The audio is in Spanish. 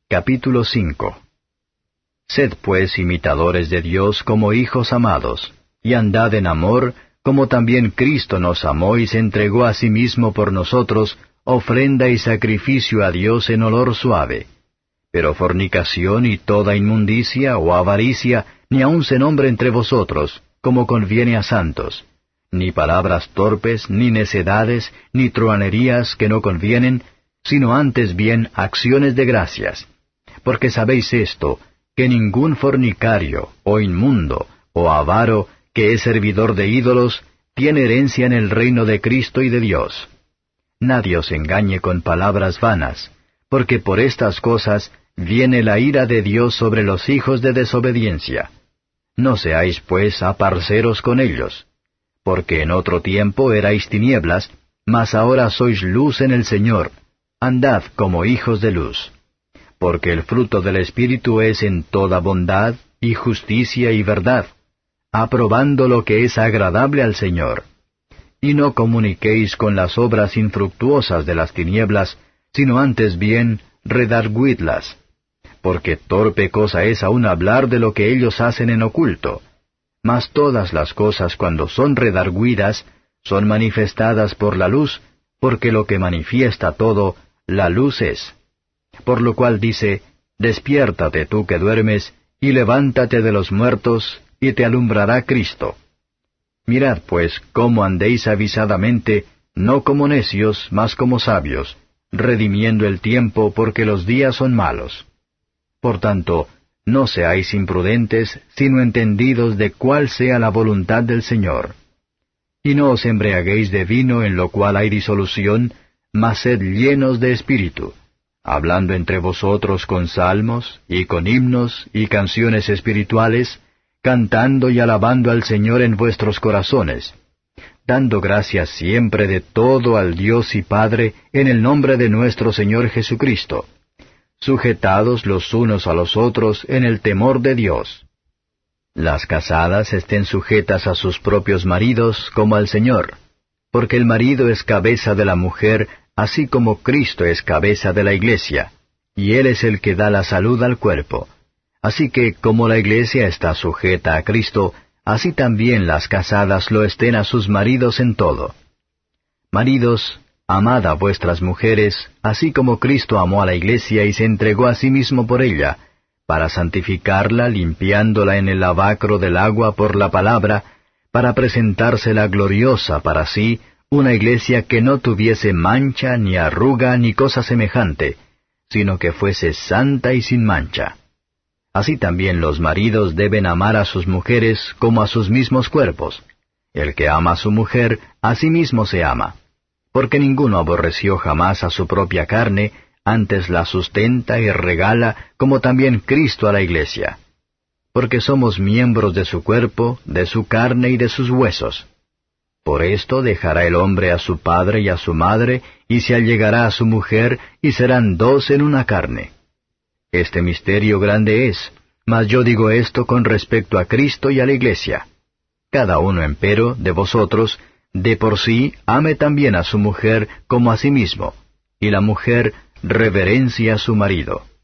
Capítulo 5. Sed pues imitadores de Dios como hijos amados, y andad en amor, como también Cristo nos amó y se entregó a sí mismo por nosotros, ofrenda y sacrificio a Dios en olor suave. Pero fornicación y toda inmundicia o avaricia ni aun se nombre entre vosotros, como conviene a santos, ni palabras torpes, ni necedades, ni truhanerías que no convienen, sino antes bien acciones de gracias. Porque sabéis esto, que ningún fornicario, o inmundo, o avaro, que es servidor de ídolos, tiene herencia en el reino de Cristo y de Dios. Nadie os engañe con palabras vanas, porque por estas cosas viene la ira de Dios sobre los hijos de desobediencia. No seáis pues aparceros con ellos, porque en otro tiempo erais tinieblas, mas ahora sois luz en el Señor. Andad como hijos de luz. Porque el fruto del Espíritu es en toda bondad, y justicia y verdad, aprobando lo que es agradable al Señor. Y no comuniquéis con las obras infructuosas de las tinieblas, sino antes bien redarguidlas. Porque torpe cosa es aún hablar de lo que ellos hacen en oculto. Mas todas las cosas cuando son redarguidas, son manifestadas por la luz, porque lo que manifiesta todo, la luz es. Por lo cual dice, despiértate tú que duermes, y levántate de los muertos, y te alumbrará Cristo. Mirad pues cómo andéis avisadamente, no como necios, mas como sabios, redimiendo el tiempo porque los días son malos. Por tanto, no seáis imprudentes, sino entendidos de cuál sea la voluntad del Señor. Y no os embriaguéis de vino en lo cual hay disolución, mas sed llenos de espíritu, hablando entre vosotros con salmos, y con himnos, y canciones espirituales, cantando y alabando al Señor en vuestros corazones, dando gracias siempre de todo al Dios y Padre en el nombre de nuestro Señor Jesucristo, sujetados los unos a los otros en el temor de Dios. Las casadas estén sujetas a sus propios maridos como al Señor, porque el marido es cabeza de la mujer, así como Cristo es cabeza de la iglesia, y Él es el que da la salud al cuerpo. Así que, como la iglesia está sujeta a Cristo, así también las casadas lo estén a sus maridos en todo. Maridos, amad a vuestras mujeres, así como Cristo amó a la iglesia y se entregó a sí mismo por ella, para santificarla, limpiándola en el lavacro del agua por la palabra, para presentársela gloriosa para sí, una iglesia que no tuviese mancha, ni arruga, ni cosa semejante, sino que fuese santa y sin mancha. Así también los maridos deben amar a sus mujeres como a sus mismos cuerpos. El que ama a su mujer, a sí mismo se ama. Porque ninguno aborreció jamás a su propia carne, antes la sustenta y regala, como también Cristo a la iglesia. Porque somos miembros de su cuerpo, de su carne y de sus huesos. Por esto dejará el hombre a su padre y a su madre, y se allegará a su mujer, y serán dos en una carne. Este misterio grande es, mas yo digo esto con respecto a Cristo y a la iglesia. Cada uno, empero, de vosotros, de por sí, ame también a su mujer como a sí mismo, y la mujer reverencia a su marido.